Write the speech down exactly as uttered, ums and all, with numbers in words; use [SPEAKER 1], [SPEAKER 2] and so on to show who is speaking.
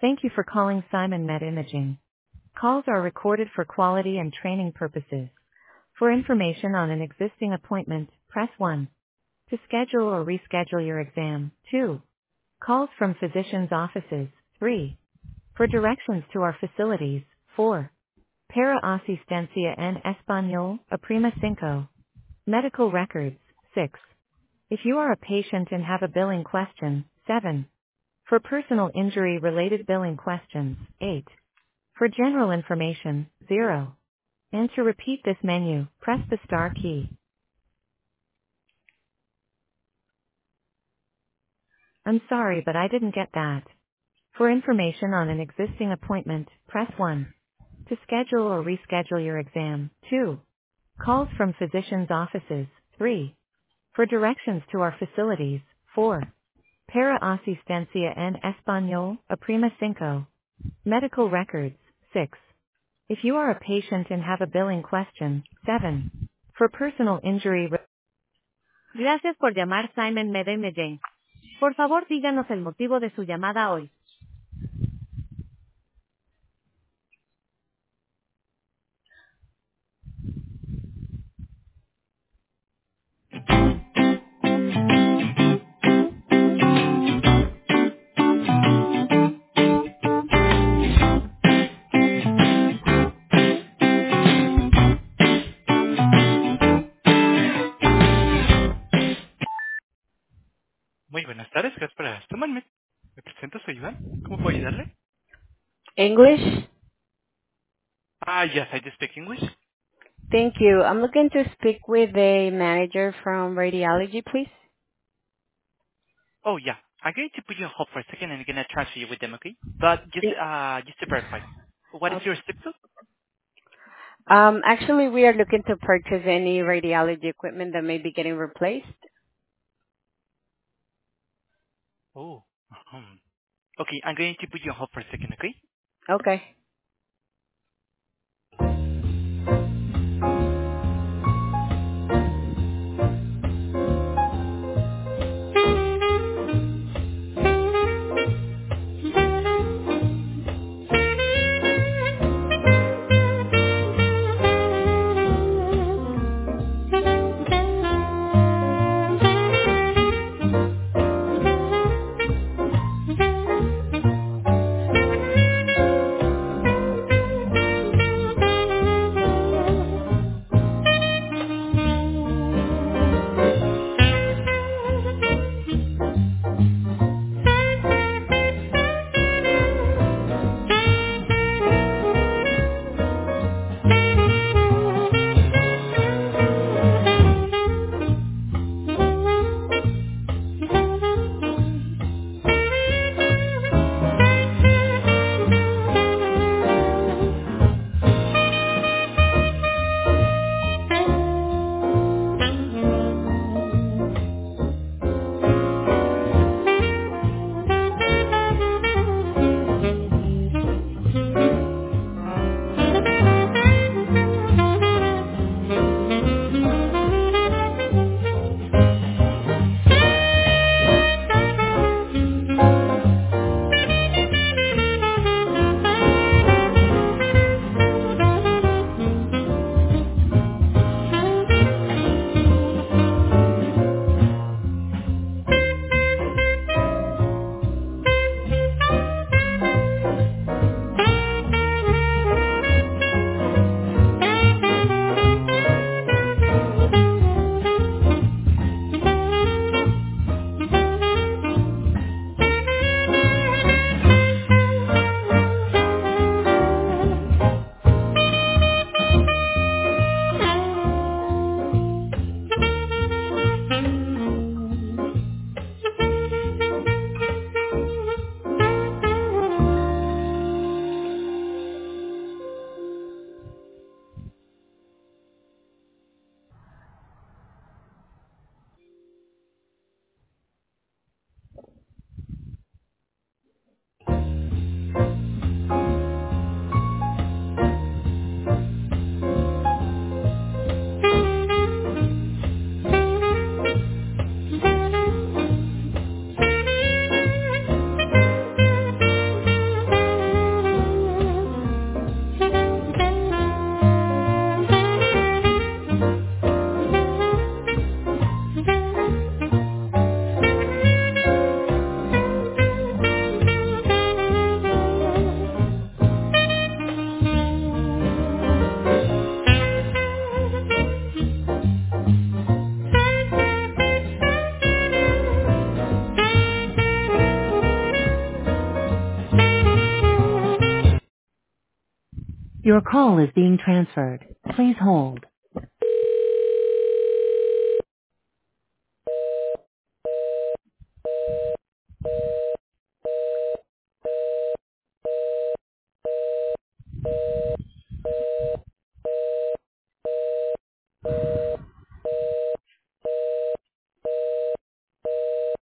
[SPEAKER 1] Thank you for calling Simon Med Imaging. Calls are recorded for quality and training purposes. For information on an existing appointment, press one. To schedule or reschedule your exam, two. Calls from physicians' offices, three. For directions to our facilities, four. Para asistencia en español, aprima cinco. Medical records, six. If you are a patient and have a billing question, seven. For personal injury related billing questions, eight. For general information, zero. And to repeat this menu, press the star key. I'm sorry, but I didn't get that. For information on an existing appointment, press one. To schedule or reschedule your exam, two. Calls from physicians' offices, three. For directions to our facilities, four. Para asistencia en español, aprima cinco. Medical records, six. If you are a patient and have a billing question, seven. For personal injury. Re- Gracias por llamar Simon Med Imaging. Por favor, díganos el motivo de su llamada hoy. Muy buenas tardes, gracias por tomarme. Me presento, soy Iván. ¿Cómo puedo ayudarle?
[SPEAKER 2] English?
[SPEAKER 1] Ah, yes, I do speak English.
[SPEAKER 2] Thank you. I'm looking to speak with the manager from radiology, please.
[SPEAKER 1] Oh, yeah. I'm going to put you on hold for a second and I'm going to transfer you with them, okay? But just,
[SPEAKER 2] Th-
[SPEAKER 1] uh, just to verify. What is
[SPEAKER 2] Okay.
[SPEAKER 1] your zip code?
[SPEAKER 2] Um, actually, we are looking to purchase any radiology equipment that may be getting replaced.
[SPEAKER 1] Oh, um, okay. I'm going to put you on hold for a second, okay?
[SPEAKER 2] Okay.
[SPEAKER 1] Your call is being transferred. Please hold.